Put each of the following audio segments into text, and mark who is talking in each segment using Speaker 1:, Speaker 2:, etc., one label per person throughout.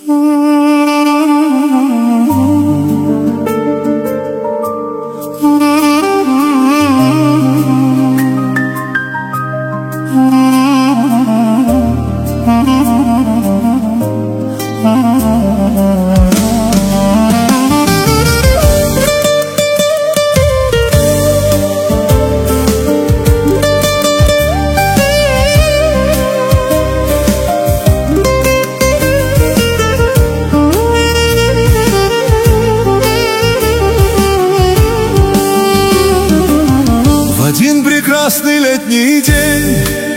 Speaker 1: Один прекрасный летний день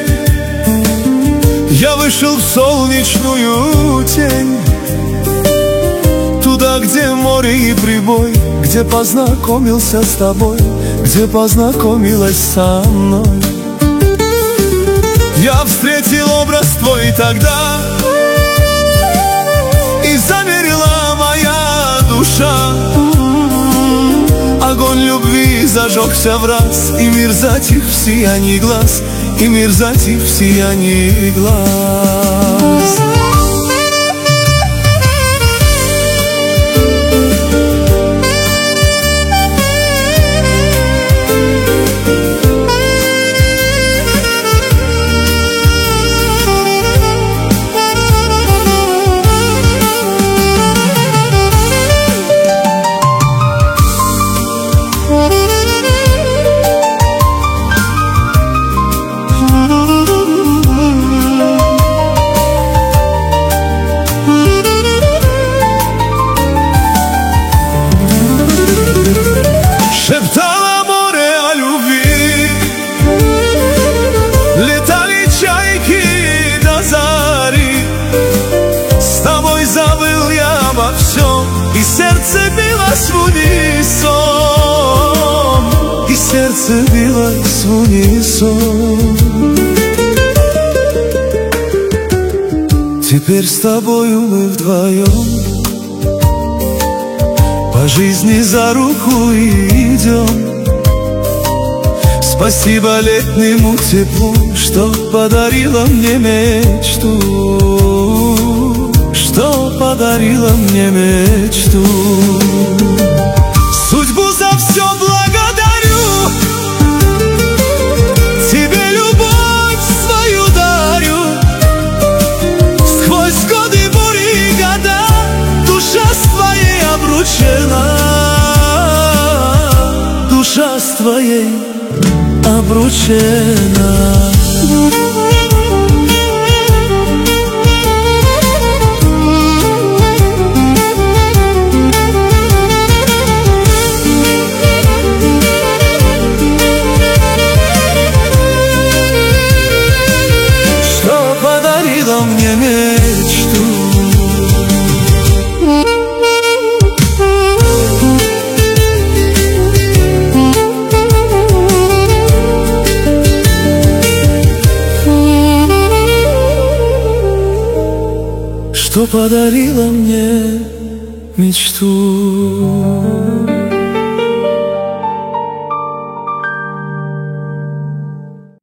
Speaker 1: я вышел в солнечную тень, туда, где море и прибой, где познакомился с тобой, где познакомилась со мной. Я встретил образ твой тогда, и замерла моя душа. Огонь любви зажегся враз, и мир затих в сиянии глаз, и мир затих в сиянии глаз. Шептало море о любви, летали чайки до зари. С тобой забыл я обо всем, и сердце билось в унисон, и сердце билось в унисон. Теперь с тобою мы вдвоем по жизни за руку идем. Спасибо летнему теплу, что подарила мне мечту, что подарила мне мечту. Судьбу за все благодарю, тебе любовь свою дарю. Сквозь годы, бури и года душа с твоей обручена, душа с твоей обручена. Что подарила мне мечту. Что подарила мне мечту.